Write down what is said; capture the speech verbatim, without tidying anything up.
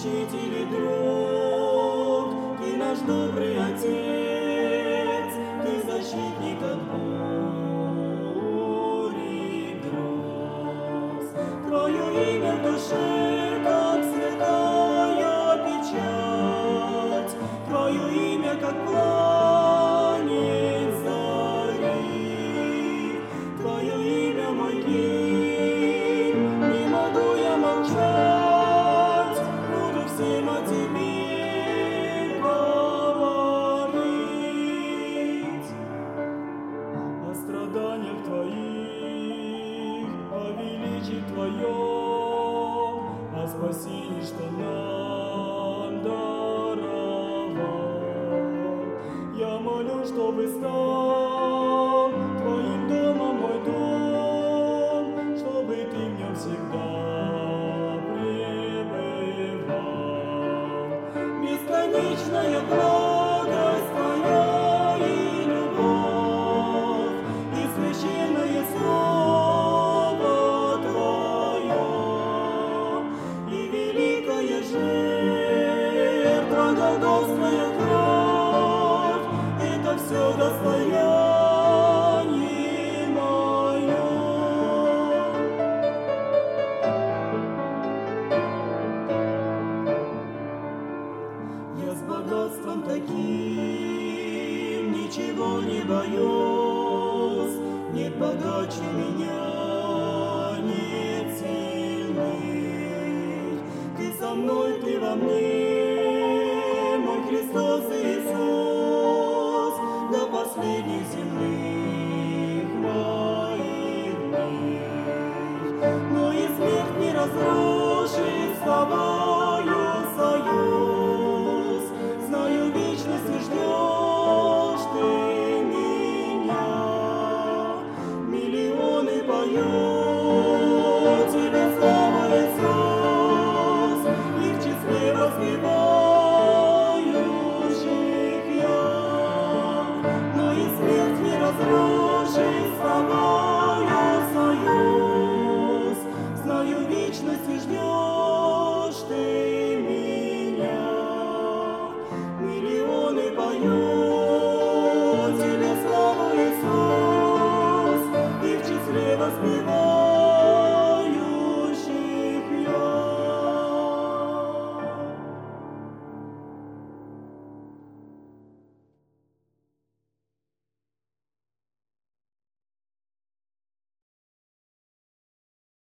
учитель и друг, Ты наш добрый Отец, Ты защитник от бури гроз. Твое имя в душе, как святая печать, Твое имя, как пламень зари, Твое имя мой гимн, не могу я молчать, буду всем о Тебе говорить. О страданиях Твоих, о величии Твоем, о спасении, что нам даровал. Я молю, чтобы стал Твоим домом мой дом, чтобы Ты в нем всегда пребывал. Бесконечная благость Твоя и любовь, и священное Слово Твое, и великая жертва, голгофская кровь, это все достояние мое. Я с богатством таким ничего не боюсь, нет богаче меня, нет сильных. Ты со мной, Ты во мне, мой Христос Иисус, до последних земных моих дней. Но и смерть не разрушит слова